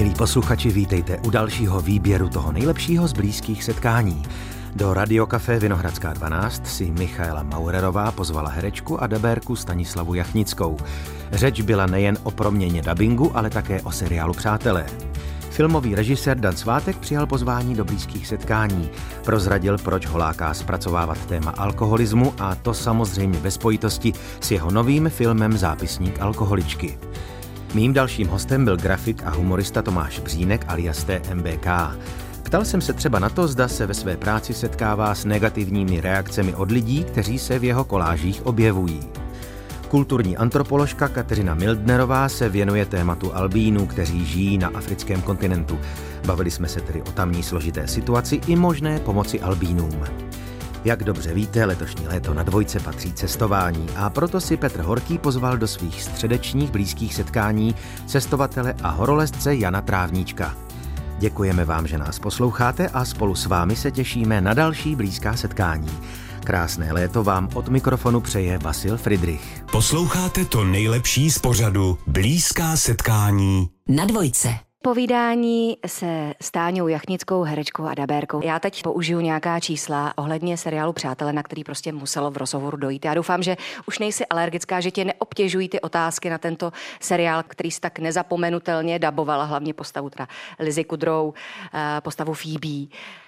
Milí posluchači, vítejte u dalšího výběru toho nejlepšího z blízkých setkání. Do Radiokafé Vinohradská 12 si Michaela Maurerová pozvala herečku a dabérku Stanislavu Jachnickou. Řeč byla nejen o proměně dabingu, ale také o seriálu Přátelé. Filmový režisér Dan Svátek přijal pozvání do blízkých setkání. Prozradil, proč ho láká zpracovávat téma alkoholismu, a to samozřejmě ve spojitosti s jeho novým filmem Zápisník alkoholičky. Mým dalším hostem byl grafik a humorista Tomáš Břínek alias TMBK. Ptal jsem se třeba na to, zda se ve své práci setkává s negativními reakcemi od lidí, kteří se v jeho kolážích objevují. Kulturní antropoložka Kateřina Mildnerová se věnuje tématu albínů, kteří žijí na africkém kontinentu. Bavili jsme se tedy o tamní složité situaci i možné pomoci albínům. Jak dobře víte, letošní léto na Dvojce patří cestování, a proto si Petr Horký pozval do svých středečních blízkých setkání cestovatele a horolezce Jana Trávníčka. Děkujeme vám, že nás posloucháte, a spolu s vámi se těšíme na další blízká setkání. Krásné léto vám od mikrofonu přeje Vasil Fridrich. Posloucháte to nejlepší z pořadu Blízká setkání na Dvojce. Povídání se Stáňou Jachnickou, herečkou a dabérkou. Já teď použiju nějaká čísla ohledně seriálu Přátelé, na který prostě muselo v rozhovoru dojít. Já doufám, že už nejsi alergická, že tě neobtěžují ty otázky na tento seriál, který si tak nezapomenutelně dabovala, hlavně postavu teda Lizy Kudrou, postavu Phoebe.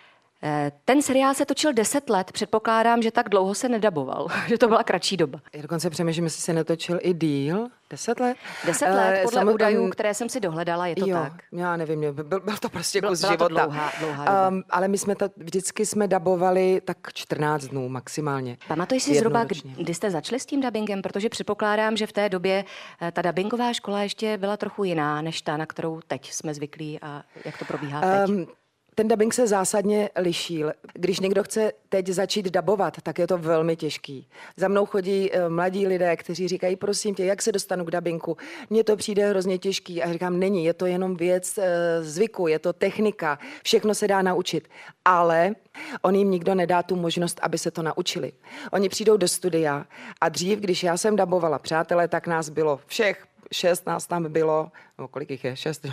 Ten seriál se točil 10 let, předpokládám, že tak dlouho se nedaboval, že to byla kratší doba. Já dokonce přemýšlím, jestli se netočil i díl. 10 let? 10 let, podle údajů, které jsem si dohledala, je to tak? Já nevím, byl to prostě kus byla života. To dlouhá doba. Ale my jsme vždycky dabovali tak 14 dnů maximálně. Pamatuješ si zhruba, kdy jste začali s tím dabingem? Protože předpokládám, že v té době ta dabingová škola ještě byla trochu jiná, než ta, na kterou teď jsme zvyklí, a jak to probíhá teď? Ten dabing se zásadně lišil. Když někdo chce teď začít dabovat, tak je to velmi těžký. Za mnou chodí mladí lidé, kteří říkají, prosím tě, jak se dostanu k dabinku? Mně to přijde hrozně těžký. A říkám, není, je to jenom věc zvyku, je to technika, všechno se dá naučit. Ale on jim nikdo nedá tu možnost, aby se to naučili. Oni přijdou do studia a dřív, když já jsem dabovala Přátelé, tak nás bylo všech 6 nás tam bylo, no kolik jich je? 6,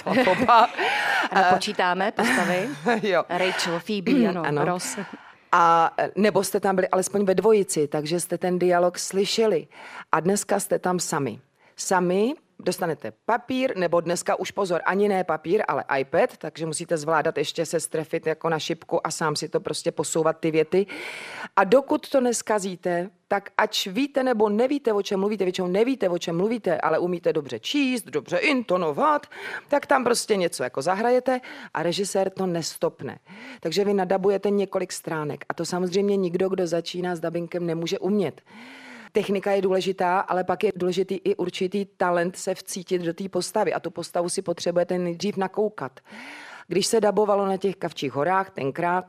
Ano, počítáme postavy. Jo. Rachel, Phoebe, ano. Ross. A nebo jste tam byli alespoň ve dvojici, takže jste ten dialog slyšeli. A dneska jste tam sami. Sami dostanete papír, nebo dneska už pozor, ani ne papír, ale iPad, takže musíte zvládat ještě se strefit jako na šipku a sám si to prostě posouvat ty věty. A dokud to neskazíte, tak ač víte nebo nevíte, o čem mluvíte, většinou nevíte, o čem mluvíte, ale umíte dobře číst, dobře intonovat, tak tam prostě něco jako zahrajete a režisér to nestopne. Takže vy nadabujete několik stránek a to samozřejmě nikdo, kdo začíná s dabinkem, nemůže umět. Technika je důležitá, ale pak je důležitý i určitý talent se vcítit do té postavy a tu postavu si potřebujete nejdřív nakoukat. Když se dabovalo na těch Kavčích horách tenkrát,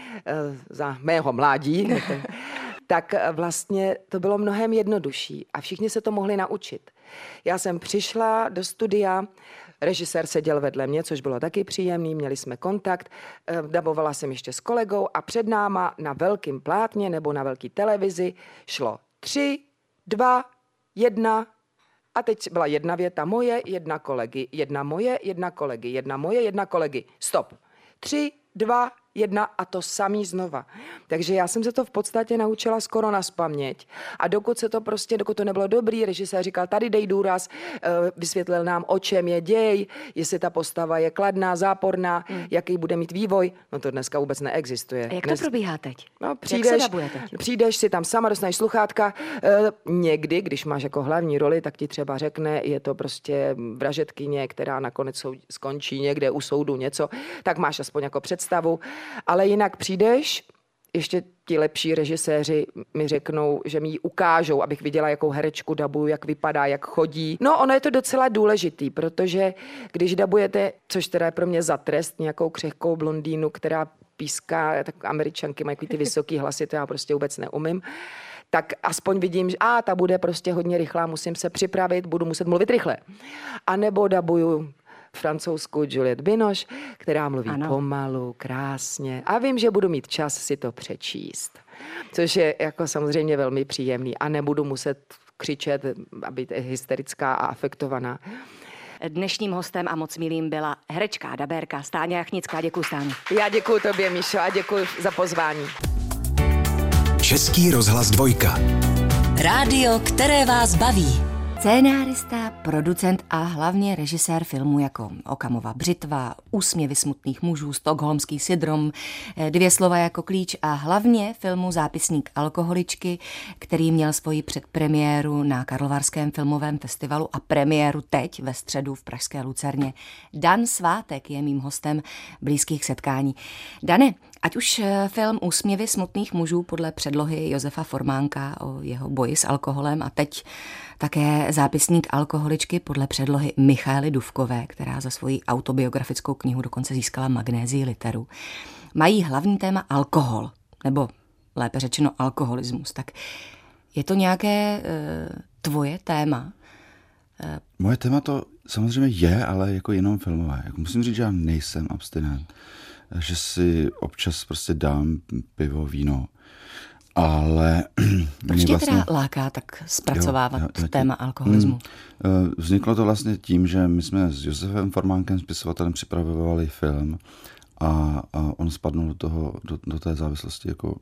za mého mládí, tak vlastně to bylo mnohem jednodušší a všichni se to mohli naučit. Já jsem přišla do studia, režisér seděl vedle mě, což bylo taky příjemný, měli jsme kontakt, dabovala jsem ještě s kolegou a před náma na velkém plátně nebo na velké televizi šlo 3, 2, 1 a teď byla jedna věta moje, jedna kolegy, jedna moje, jedna kolegy, jedna moje, jedna kolegy. Stop. 3, 2, 1 a to samý znova. Takže já jsem se to v podstatě naučila skoro nazpaměť a dokud to nebylo dobrý, režisér říkal, tady dej důraz, vysvětlil nám, o čem je děj, jestli ta postava je kladná, záporná, jaký bude mít vývoj, no to dneska vůbec neexistuje. A jak to probíhá teď? No, přijdeš si tam sama, dostaneš sluchátka, někdy, když máš jako hlavní roli, tak ti třeba řekne, je to prostě vražedkyně, která nakonec skončí někde u soudu něco, tak máš aspoň jako představu. Ale jinak přijdeš, ještě ti lepší režiséři mi řeknou, že mi ji ukážou, abych viděla, jakou herečku dabuju, jak vypadá, jak chodí. No, ono je to docela důležitý, protože když dabujete, což teda je pro mě za trest, nějakou křehkou blondýnu, která píská, tak Američanky mají ty vysoký hlasy, to já prostě vůbec neumím, tak aspoň vidím, že ta bude prostě hodně rychlá, musím se připravit, budu muset mluvit rychle. A nebo dabuju Francouzskou Juliette Binoche, která mluví pomalu, krásně. A vím, že budu mít čas si to přečíst. Což je jako samozřejmě velmi příjemný. A nebudu muset křičet a být hysterická a afektovaná. Dnešním hostem a moc milým byla herečka a dabérka Stáňa Jachnická. Děkuji, Stáňo. Já děkuji tobě, Míšo, a děkuji za pozvání. Český rozhlas 2. Rádio, které vás baví. Scénárista, producent a hlavně režisér filmů jako Okamova břitva, Úsměvy smutných mužů, Stockholmský syndrom, Dvě slova jako klíč a hlavně filmu Zápisník alkoholičky, který měl svoji předpremiéru na Karlovarském filmovém festivalu a premiéru teď ve středu v pražské Lucerně. Dan Svátek je mým hostem Blízkých setkání. Dane, ať už film Úsměvy smutných mužů podle předlohy Josefa Formánka o jeho boji s alkoholem a teď také Zápisník alkoholičky podle předlohy Michaely Dufkové, která za svoji autobiografickou knihu dokonce získala Magnézii literu, mají hlavní téma alkohol, nebo lépe řečeno alkoholismus. Tak je to nějaké tvoje téma? Moje téma to samozřejmě je, ale jako jenom filmové. Jako musím říct, že já nejsem abstinent. Že si občas prostě dám pivo, víno. Ale proč tě teda láká tak zpracovávat téma alkoholismu? Vzniklo to vlastně tím, že my jsme s Josefem Formánkem, spisovatelem, připravovali film a on spadnul do té závislosti jako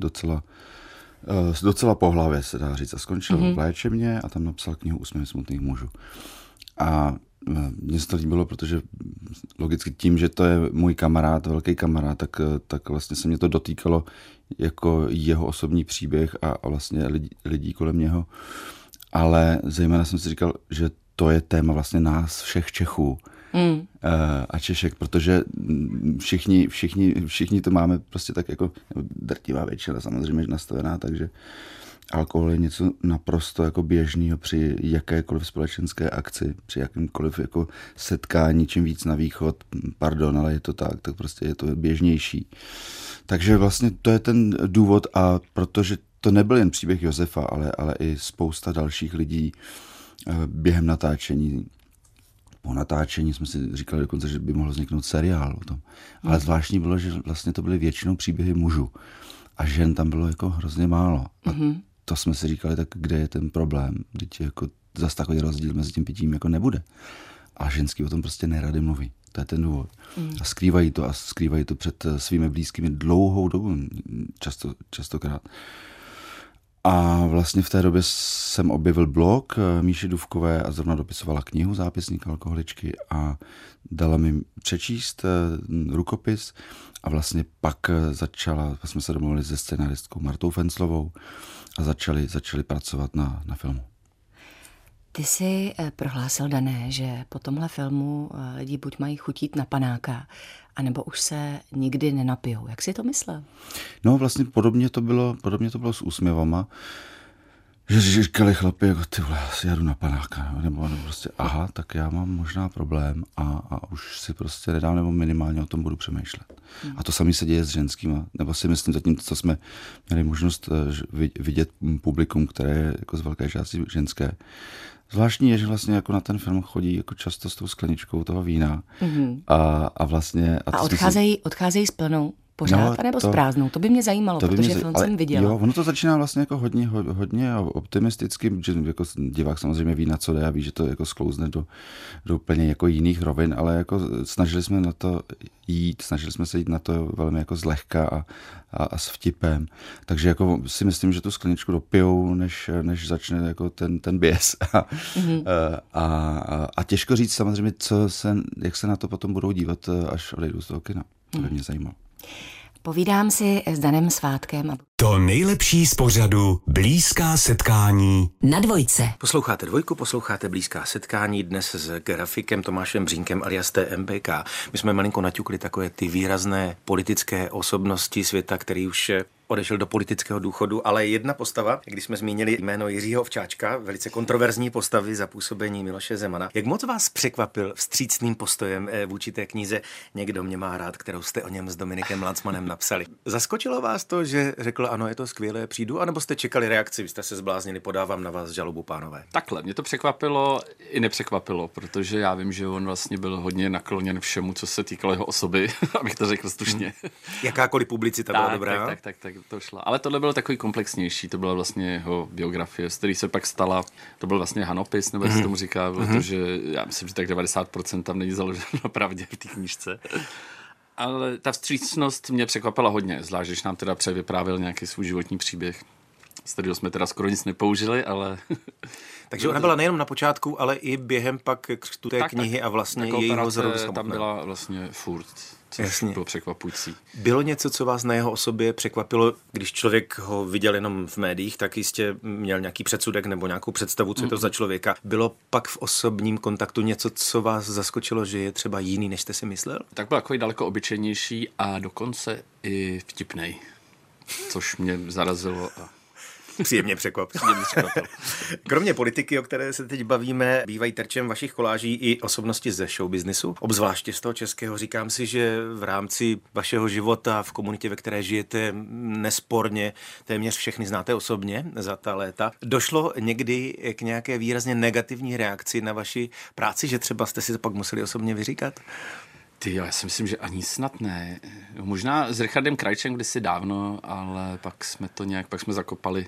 docela po hlavě, se dá říct. A skončil v léčebně a tam napsal knihu Úsměvy smutných mužů. A mně se to líbilo, protože logicky tím, že to je můj kamarád, velký kamarád, tak vlastně se mě to dotýkalo jako jeho osobní příběh a vlastně lidí kolem něho. Ale zejména jsem si říkal, že to je téma vlastně nás všech Čechů a Češek, protože všichni to máme prostě tak jako drtivá většina samozřejmě nastavená, takže alkohol je něco naprosto jako běžného při jakékoliv společenské akci, při jakýmkoliv jako setkání, čím víc na východ, pardon, ale je to tak prostě je to běžnější. Takže vlastně to je ten důvod a protože to nebyl jen příběh Josefa, ale i spousta dalších lidí během natáčení. Po natáčení jsme si říkali dokonce, že by mohl vzniknout seriál o tom. Ale zvláštní bylo, že vlastně to byly většinou příběhy mužů a žen tam bylo jako hrozně málo. A to jsme si říkali, tak kde je ten problém? Vždyť jako zas takový rozdíl mezi tím pitím jako nebude. A ženský o tom prostě nerady mluví. To je ten důvod. A skrývají to před svými blízkými dlouhou dobu, častokrát. A vlastně v té době jsem objevil blog Míši Dufkové a zrovna dopisovala knihu Zápisník alkoholičky a dala mi přečíst rukopis a vlastně pak jsme se domluvili se scenáristkou Martou Fenclovou a začali pracovat na filmu. Ty jsi prohlásil, Dané, že po tomhle filmu lidi buď mají chutit na panáka, anebo už se nikdy nenapijou. Jak jsi to myslel? No vlastně podobně to bylo s úsměvama, že říkali chlapi, jako ty vole, já si jadu na panáka, nebo prostě aha, tak já mám možná problém a už si prostě nedám, nebo minimálně o tom budu přemýšlet. A to samé se děje s ženskýma, nebo si myslím zatím, co jsme měli možnost vidět publikum, které je jako z velké části ženské. Zvláštní je, že vlastně jako na ten film chodí jako často s tou skleničkou toho vína a vlastně... A odcházejí s plnou pořád, anebo s prázdnou? To by mě zajímalo, protože film jsem viděla. Jo, ono to začíná vlastně jako hodně optimisticky, že jako divák samozřejmě ví, na co jde a ví, že to jako sklouzne do úplně jako jiných rovin, ale jako snažili jsme se jít na to velmi jako zlehka a s vtipem. Takže jako si myslím, že tu skleničku dopijou, než začne jako ten běs. A těžko říct samozřejmě, jak se na to potom budou dívat, až odejdou z toho kina. To by mě zajímalo. Povídám si s Danem Svátkem. To nejlepší z pořadu Blízká setkání Na 2. Posloucháte 2, posloucháte Blízká setkání dnes s grafikem Tomášem Břínkem alias TMBK. My jsme malinko naťukli takové ty výrazné politické osobnosti světa, který už odešel do politického důchodu, ale jedna postava, když jsme zmínili jméno Jiřího Ovčáčka, velice kontroverzní postavy za působení Miloše Zemana. Jak moc vás překvapil vstřícným postojem vůči té knize Někdo mě má rád, kterou jste o něm s Dominikem Lancmanem napsali? Zaskočilo vás to, že řekl ano, je to skvělé, přijdu, anebo jste čekali reakci, vy jste se zbláznili, podávám na vás žalobu, pánové? Takhle, mě to překvapilo i nepřekvapilo, protože já vím, že on vlastně byl hodně nakloněn všemu, co se týkalo jeho osoby, abych to řekl stručně. Jakákoliv publicita byla dobrá? Tak. to šla. Ale tohle bylo takový komplexnější, to byla vlastně jeho biografie, z který se pak stala, to byl vlastně hanopis, nebo jak se tomu říká, protože já myslím, že tak 90% tam není založeno na pravdě v té knížce. Ale ta vstřícnost mě překvapila hodně, zvlášť, když nám teda převyprávěl nějaký svůj životní příběh, z kterého jsme teda skoro nic nepoužili, ale... Takže ona byla nejenom na počátku, ale i během pak křtu té knihy a vlastně jejího zrodu samotného. Tam byla vlastně furt, což bylo překvapující. Bylo něco, co vás na jeho osobě překvapilo, když člověk ho viděl jenom v médiích, tak jistě měl nějaký předsudek nebo nějakou představu, co je to za člověka. Bylo pak v osobním kontaktu něco, co vás zaskočilo, že je třeba jiný, než jste si myslel? Tak byl takový daleko obyčejnější a dokonce i vtipnej, což mě zarazilo a příjemně překvapil. Kromě politiky, o které se teď bavíme, bývají terčem vašich koláží i osobnosti ze showbiznisu. Obzvláště z toho českého. Říkám si, že v rámci vašeho života v komunitě, ve které žijete, nesporně téměř všechny znáte osobně za ta léta. Došlo někdy k nějaké výrazně negativní reakci na vaši práci, že třeba jste si to pak museli osobně vyříkat? Já si myslím, že ani snad ne. Možná s Richardem Krajčem kdysi dávno, ale pak jsme to nějak, pak jsme zakopali,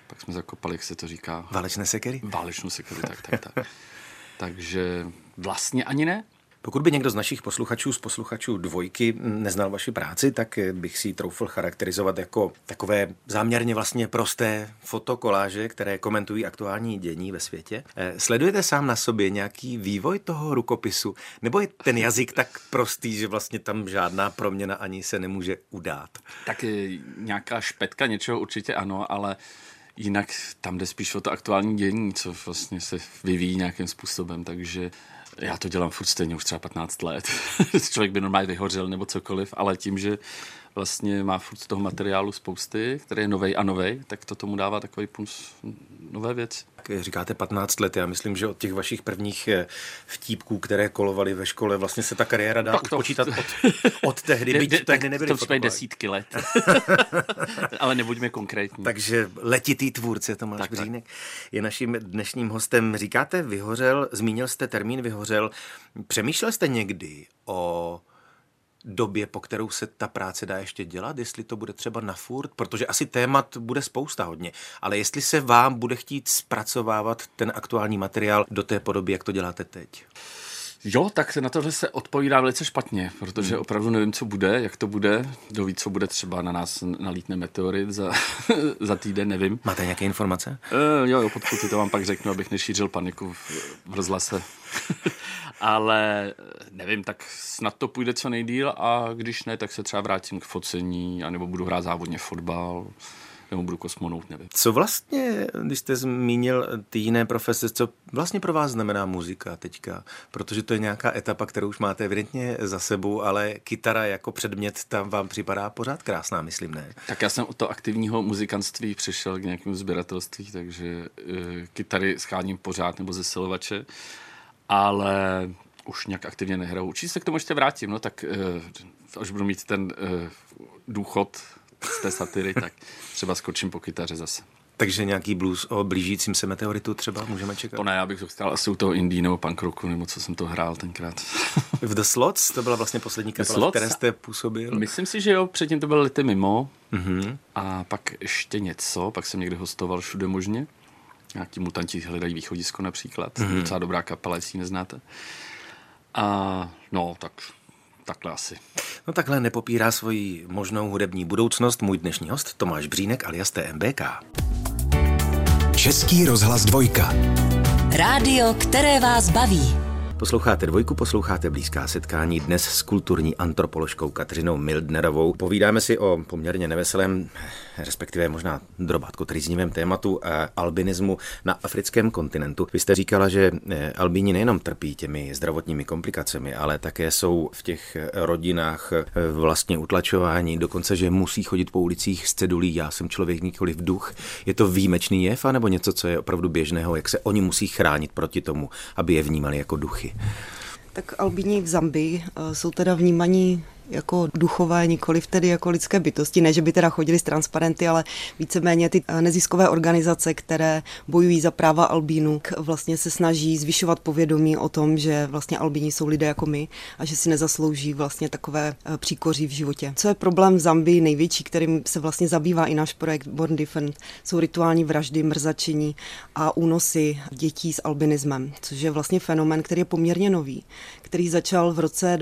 jak se to říká. Válečné sekery? Válečnou sekeru, tak. Takže vlastně ani ne. Pokud by někdo z našich posluchačů Dvojky neznal vaši práci, tak bych si ji troufl charakterizovat jako takové záměrně vlastně prosté fotokoláže, které komentují aktuální dění ve světě. Sledujete sám na sobě nějaký vývoj toho rukopisu? Nebo je ten jazyk tak prostý, že vlastně tam žádná proměna ani se nemůže udát? Tak nějaká špetka něčeho určitě ano, ale jinak tam jde spíš o to aktuální dění, co vlastně se vyvíjí nějakým způsobem, takže já to dělám furt stejně už třeba 15 let. Člověk by normálně vyhořel nebo cokoliv, ale tím, že vlastně má furt z toho materiálu spousty, který je novej a novej, tak to tomu dává takový puls nové věci. Říkáte 15 let, já myslím, že od těch vašich prvních vtípků, které kolovaly ve škole, vlastně se ta kariéra dá počítat od tehdy, byť tehdy nebyly fotokoláže. To desítky let. Ale nebuďme konkrétní. Takže letitý tvůrce Tomáš Břínek je naším dnešním hostem. Říkáte vyhořel, zmínil jste termín vyhořel. Přemýšlel jste někdy o době, po kterou se ta práce dá ještě dělat, jestli to bude třeba na furt, protože asi témat bude spousta hodně, ale jestli se vám bude chtít zpracovávat ten aktuální materiál do té podoby, jak to děláte teď? Jo, tak na tohle se odpovídá velice špatně, protože opravdu nevím, co bude, jak to bude. Kdo ví, co bude, třeba na nás nalítne meteorit za týden, nevím. Máte nějaké informace? Jo, podkud to vám pak řeknu, abych nešířil paniku v rozhlase. Ale nevím, tak snad to půjde co nejdýl a když ne, tak se třeba vrátím k focení, anebo budu hrát závodně fotbal, nebo budu kosmonaut, nevím. Co vlastně, když jste zmínil ty jiné profese, co vlastně pro vás znamená muzika teďka? Protože to je nějaká etapa, kterou už máte evidentně za sebou, ale kytara jako předmět tam vám připadá pořád krásná, myslím, ne? Tak já jsem od toho aktivního muzikantství přešel k nějakému sběratelství, takže kytary scháním pořád nebo zesilovače, ale už nějak aktivně nehraju. Určitě se k tomu ještě vrátím, no tak až budu mít ten důchod z té satyry, tak třeba skočím po kytaře zase. Takže nějaký blues o blížícím se meteoritu třeba můžeme čekat? To ne, já bych zůstal asi u toho indie nebo punk rocku, nebo co jsem to hrál tenkrát. V The Slots, to byla vlastně poslední kapela, v které jste působil? Myslím si, že jo, předtím to bylo Lety mimo a pak ještě něco, pak jsem někde hostoval všude možně. Nějaký Mutanti hledají východisko například, docela dobrá kapela, jestli ji neznáte. A no, takhle asi. No takhle nepopírá svoji možnou hudební budoucnost můj dnešní host Tomáš Břínek alias TMBK. Český rozhlas Dvojka. Rádio, které vás baví. Posloucháte Dvojku, posloucháte Blízká setkání dnes s kulturní antropoložkou Kateřinou Mildnerovou. Povídáme si o poměrně neveselém, respektive možná drobátko trýznivém tématu albinismu na africkém kontinentu. Vy jste říkala, že albíni nejenom trpí těmi zdravotními komplikacemi, ale také jsou v těch rodinách vlastně utlačování, dokonce, že musí chodit po ulicích s cedulí já jsem člověk, nikoliv duch. Je to výjimečný jev, anebo něco, co je opravdu běžného, jak se oni musí chránit proti tomu, aby je vnímali jako duchy? Tak albíni v Zambii jsou teda vnímaní jako duchové, nikoliv tedy jako lidské bytosti. Ne, že by teda chodili s transparenty, ale víceméně ty neziskové organizace, které bojují za práva albínů, vlastně se snaží zvyšovat povědomí o tom, že vlastně albíni jsou lidé jako my a že si nezaslouží vlastně takové příkoří v životě. Co je problém v Zambii největší, kterým se vlastně zabývá i náš projekt Born Different, jsou rituální vraždy, mrzačení a únosy dětí s albinismem, což je vlastně fenomén, který je poměrně nový, který začal v roce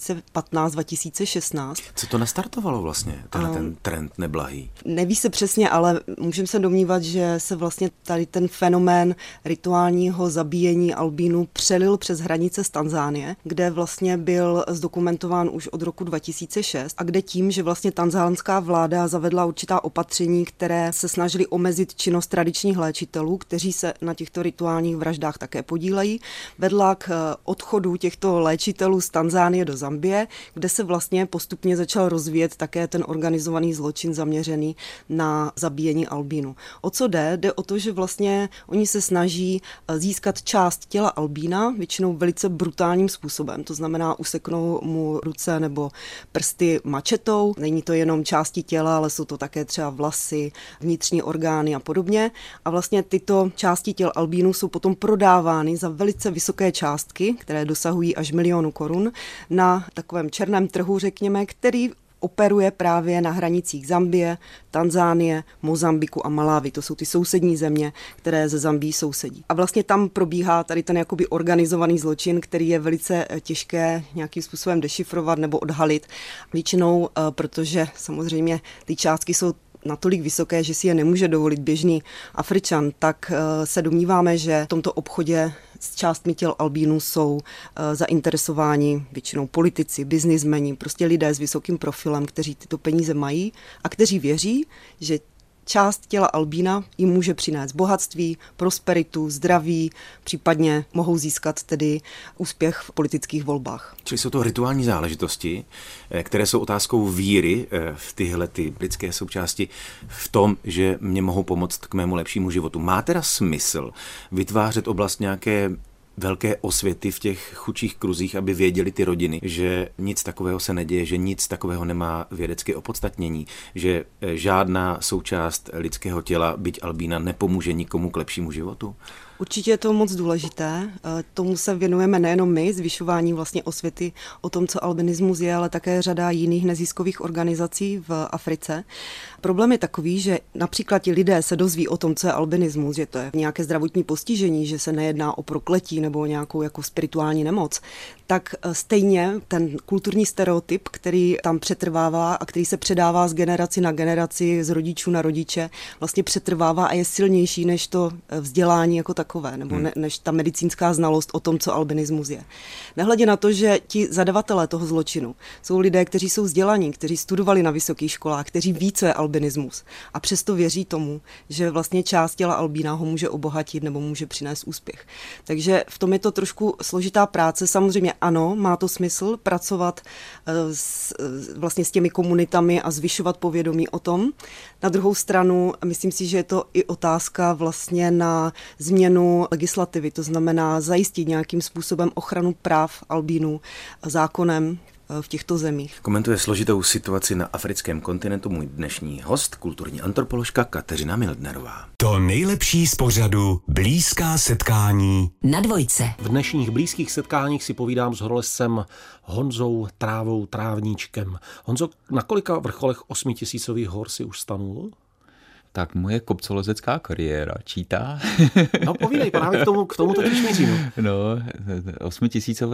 2015-2016. Co to nastartovalo vlastně, ten trend neblahý? Neví se přesně, ale můžeme se domnívat, že se vlastně tady ten fenomén rituálního zabíjení albínů přelil přes hranice z Tanzánie, kde vlastně byl zdokumentován už od roku 2006 a kde tím, že vlastně tanzánská vláda zavedla určitá opatření, které se snažily omezit činnost tradičních léčitelů, kteří se na těchto rituálních vraždách také podílejí, vedla k odchodu těchto léčitelů z Tanzánie do Zambie, kde se vlastně postupně začal rozvíjet také ten organizovaný zločin zaměřený na zabíjení albínu. O co jde? Jde o to, že vlastně oni se snaží získat část těla albína, většinou velice brutálním způsobem. To znamená, useknou mu ruce nebo prsty mačetou. Není to jenom části těla, ale jsou to také třeba vlasy, vnitřní orgány a podobně. A vlastně tyto části těl albínů jsou potom prodávány za velice vysoké částky, které dosahují až 1 000 000 korun na takovém černém trhu, řekněme, který operuje právě na hranicích Zambie, Tanzánie, Mozambiku a Malawi. To jsou ty sousední země, které ze Zambii sousedí. A vlastně tam probíhá tady ten jakoby organizovaný zločin, který je velice těžké nějakým způsobem dešifrovat nebo odhalit. Většinou, protože samozřejmě ty částky jsou natolik vysoké, že si je nemůže dovolit běžný Afričan, tak se domníváme, že v tomto obchodě s částmi těl albínů jsou zainteresováni většinou politici, biznismeni, prostě lidé s vysokým profilem, kteří tyto peníze mají a kteří věří, že část těla albína jim může přinést bohatství, prosperitu, zdraví, případně mohou získat tedy úspěch v politických volbách. Čili jsou to rituální záležitosti, které jsou otázkou víry v tyhle ty lidské součásti v tom, že mě mohou pomoct k mému lepšímu životu. Má teda smysl vytvářet oblast nějaké velké osvěty v těch chudších kruzích, aby věděli ty rodiny, že nic takového se neděje, že nic takového nemá vědecké opodstatnění, že žádná součást lidského těla, byť albína, nepomůže nikomu k lepšímu životu? Určitě je to moc důležité. Tomu se věnujeme nejenom my, zvyšování vlastně osvěty o tom, co albinismus je, ale také řada jiných neziskových organizací v Africe. Problém je takový, že například ti lidé se dozví o tom, co je albinismus, že to je nějaké zdravotní postižení, že se nejedná o prokletí nebo o nějakou jako spirituální nemoc, tak stejně ten kulturní stereotyp, který tam přetrvává a který se předává z generaci na generaci, z rodičů na rodiče, vlastně přetrvává a je silnější než to vzdělání jako takové, nebo než ta medicínská znalost o tom, co albinismus je. Nehledě na to, že ti zadavatelé toho zločinu jsou lidé, kteří jsou vzdělaní, kteří studovali na vysokých školách, kteří ví, co je albinismus a přesto věří tomu, že vlastně část těla albína ho může obohatit nebo může přinést úspěch. Takže v tom je to trošku složitá práce. Samozřejmě ano, má to smysl pracovat vlastně s těmi komunitami a zvyšovat povědomí o tom. Na druhou stranu, myslím si, že je to i otázka vlastně na změnu legislativy, to znamená zajistit nějakým způsobem ochranu práv albínů zákonem v těchto zemích. Komentuje složitou situaci na africkém kontinentu můj dnešní host, kulturní antropoložka Kateřina Mildnerová. To nejlepší z pořadu Blízká setkání Na dvojce. V dnešních blízkých setkáních si povídám s horolezcem Honzou Trávou Trávníčkem. Honzo, na kolika vrcholech 8000 hor si už stanul? Tak moje kopcolezecká kariéra čítá. No povídej, právě k tomu totiž mířím. No, 8000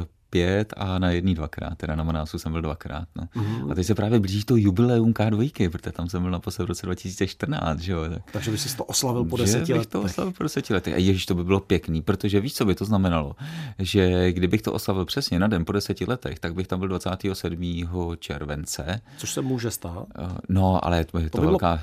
5 a na jedný 2krát, teda na Manásu jsem byl 2krát. No. A teď se právě blíží to jubileum K2, protože tam jsem byl naposled v roce 2014, že jo. Takže bys si to oslavil po 10 letech. Bych to oslavil po 10 letech. A ježiš, to by bylo pěkný, protože víš, co by to znamenalo? Že kdybych to oslavil přesně na den po 10 letech, tak bych tam byl 27. července. Což se může stát. No, ale je to velká,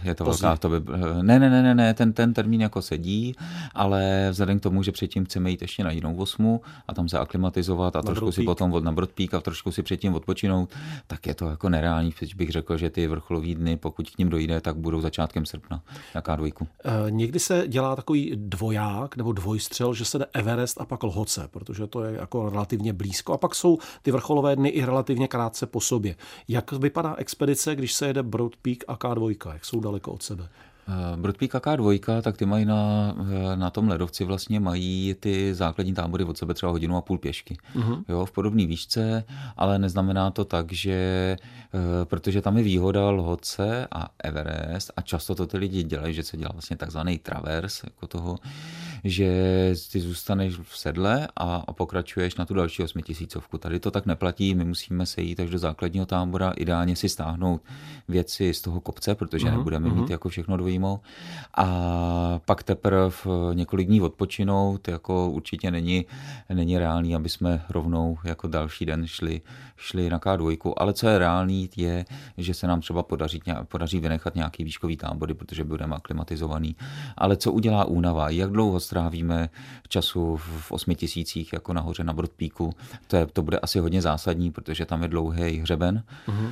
Ne, ten termín jako sedí, ale vzhledem k tomu, že předtím chceme jít ještě na jinou 8 a tam se aklimatizovat a trošku si si potom na Broad Peak a trošku si předtím odpočinout, tak je to jako nereální. Protože bych řekl, že ty vrcholový dny, pokud k ním dojde, tak budou začátkem srpna na K2. Někdy se dělá takový dvoják nebo dvojstřel, že se jde Everest a pak Lhotse, protože to je jako relativně blízko. A pak jsou ty vrcholové dny i relativně krátce po sobě. Jak vypadá expedice, když se jede Broad Peak a K2? Jak jsou daleko od sebe? Broad Peak a K2, tak ty mají na tom ledovci vlastně mají ty základní tábory od sebe třeba 1,5 hodiny pěšky. Jo, v podobné výšce, ale neznamená to tak, že protože tam je výhoda Lhotse a Everest a často to ty lidi dělají, že se dělá vlastně takzvaný travers jako toho, že ty zůstaneš v sedle a pokračuješ na tu další 8000. Tady to tak neplatí, my musíme se jít až do základního tábora, ideálně si stáhnout věci z toho kopce, protože nebudeme mít jako všechno dvojímou. A pak teprve několik dní odpočinout, jako určitě není reálný, aby jsme rovnou jako další den šli na K2, ale co je reálný je, že se nám třeba podaří vynechat nějaký výškový tábory, protože budeme aklimatizovaný. Ale co udělá únava? Jak dlouho strávíme času v 8000 jako nahoře na Broad Peaku? To bude asi hodně zásadní, protože tam je dlouhý hřeben,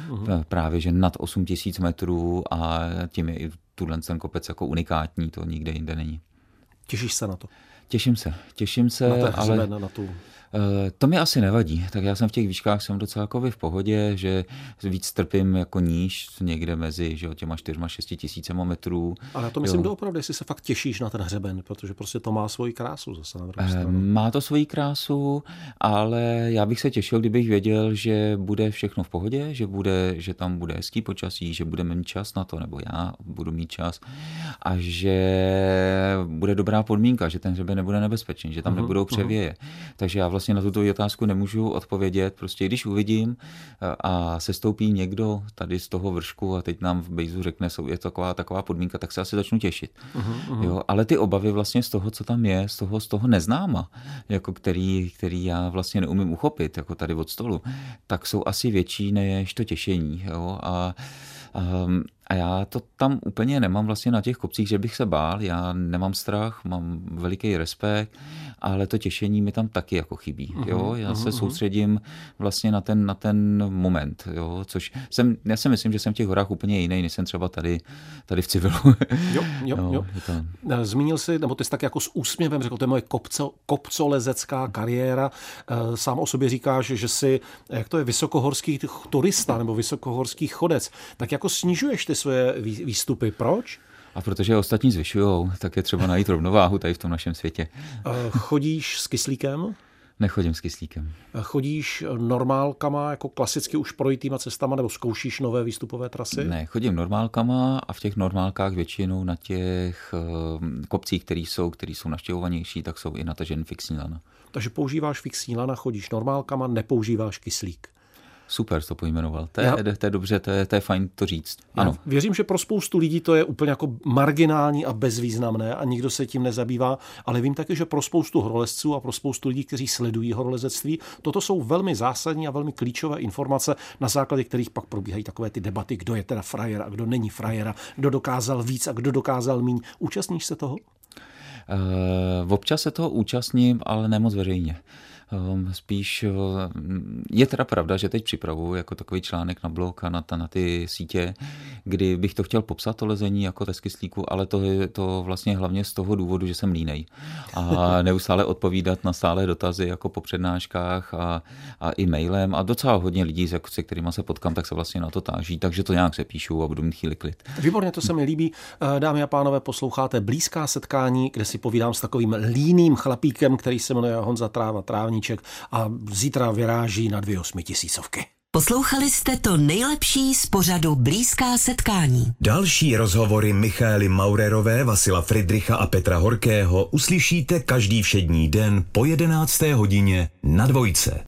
právě že nad 8000 metrů a tím je i ten kopec jako unikátní, to nikde jinde není. Těšíš se na to? Těším se, ale na tu... To mi asi nevadí. Tak já jsem v těch výškách docela jako v pohodě, že víc trpím jako níž, někde mezi těma 4-6 tisícema metrů. Ale já to myslím doopravdy, jestli se fakt těšíš na ten hřeben, protože prostě to má svoji krásu zase na druhou stranu. Má to svoji krásu, ale já bych se těšil, kdybych věděl, že bude všechno v pohodě, že tam bude hezký počasí, že budeme mít čas na to, nebo já budu mít čas a že bude dobrá podmínka, že ten hřeben nebude nebezpečný, že tam nebudou převěje. Takže já vlastně na tuto otázku nemůžu odpovědět. Prostě když uvidím a sestoupí někdo tady z toho vršku a teď nám v bejzu řekne, je to taková podmínka, tak se asi začnu těšit. Jo, ale ty obavy vlastně z toho, co tam je, z toho neznáma, jako který já vlastně neumím uchopit, jako tady od stolu, tak jsou asi větší než to těšení. Jo? A já to tam úplně nemám vlastně na těch kopcích, že bych se bál, já nemám strach, mám veliký respekt, ale to těšení mi tam taky jako chybí. Jo? Já se soustředím vlastně na ten moment, jo? Což já si myslím, že jsem v těch horách úplně jiný, než jsem třeba tady v civilu. Jo. Zmínil jsi, nebo ty jsi tak jako s úsměvem řekl, to je moje kopcolezecká kariéra. Sám o sobě říkáš, že jsi, jak to je, vysokohorský turista nebo vysokohorský chodec, tak jako snižuješ ty svoje výstupy. Proč? A protože ostatní zvyšujou, tak je třeba najít rovnováhu tady v tom našem světě. Chodíš s kyslíkem? Nechodím s kyslíkem. Chodíš normálkama, jako klasicky už projitýma cestama, nebo zkoušíš nové výstupové trasy? Ne, chodím normálkama a v těch normálkách většinou na těch kopcích, které jsou navštěvovanější, tak jsou i natažen fixní lana. Takže používáš fixní lana, chodíš normálkama, nepoužíváš kyslík. Super, to pojmenoval. To je dobře, to je fajn to říct. Ano. Věřím, že pro spoustu lidí to je úplně jako marginální a bezvýznamné a nikdo se tím nezabývá, ale vím taky, že pro spoustu horolezců a pro spoustu lidí, kteří sledují horolezectví, toto jsou velmi zásadní a velmi klíčové informace, na základě kterých pak probíhají takové ty debaty, kdo je teda frajer a kdo není frajera, kdo dokázal víc a kdo dokázal míň. Účastníš se toho? Občas se toho účastním, ale ne moc veřejně. Spíš je teda pravda, že teď připravuji jako takový článek na blog a na ty sítě, kdy bych to chtěl popsat, to lezení jako test kyslíku, ale to je to vlastně hlavně z toho důvodu, že jsem línej. A neustále odpovídat na stále dotazy jako po přednáškách a i mailem a docela hodně lidí, se kterými se potkám, tak se vlastně na to táží, takže to nějak se píšu a budu mít chvíli klid. Výborně, to se mi líbí. Dámy a pánové, posloucháte Blízká setkání, kde si povídám s takovým líným chlapíkem, který se jmenuje Honza Tráva Trávníček a zítra vyráží na 2 8000. Poslouchali jste to nejlepší z pořadu Blízká setkání. Další rozhovory Michaely Maurerové, Vasila Fridricha a Petra Horkého uslyšíte každý všední den po 11. hodině na Dvojce.